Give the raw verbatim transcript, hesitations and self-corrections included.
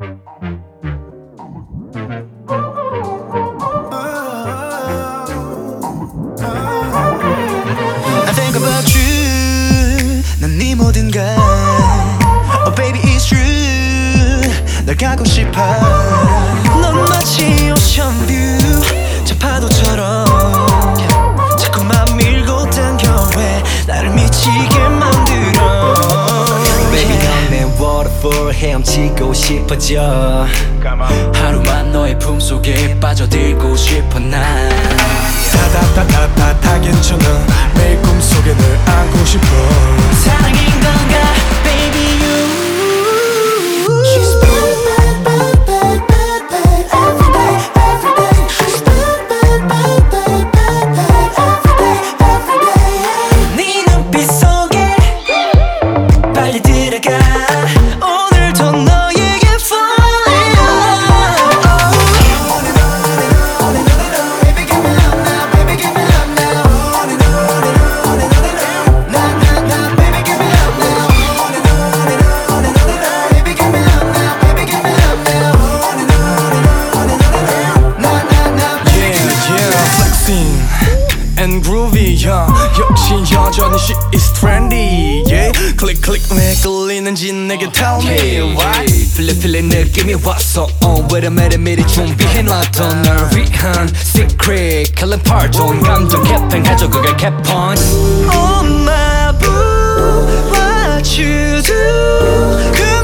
I think about you. 난 네 모든 걸 Oh baby it's true. 널 갖고 싶어. 넌 마치 오션뷰 저 파도처럼 자꾸만 밀고 당겨 왜 나를 미치게 만들어. Baby 넌 내 waterfall 헤엄치고 싶어져. 하루만 너의 품속에 빠져들고 싶어 난. 다다다다다 다 괜찮아. 매일 꿈속에 널 안고 싶어. 사랑인 건가 baby you. She's bad, bad, bad, bad, bad, bad every day, every day. She's bad, bad, bad, bad, bad, bad every day, every day. 네 눈빛 속에 빨리 들어가. 오늘도 너에게 fall in love. On and on and on and on and on. Baby give me love now, baby give me love now. On and on and on and on and on. Nah nah nah, baby give me love now. On and on and on and on and on. Baby give me love now, baby give me love now. On and on and on and on and on. Nah nah nah, baby give me love now. Yeah, yeah, flexing and groovy, yeah. 역시 여전히 she is trendy, yeah. 클릭 클릭 왜 끌리는지 내게 tell me why. 필레 필레 느낌이 왔어. 어, wait a minute 미리 준비해놨던 널 위한 secret. 칼럼 parton 감정 개팽해줘 그게 개펀치. Oh my boo, what you do?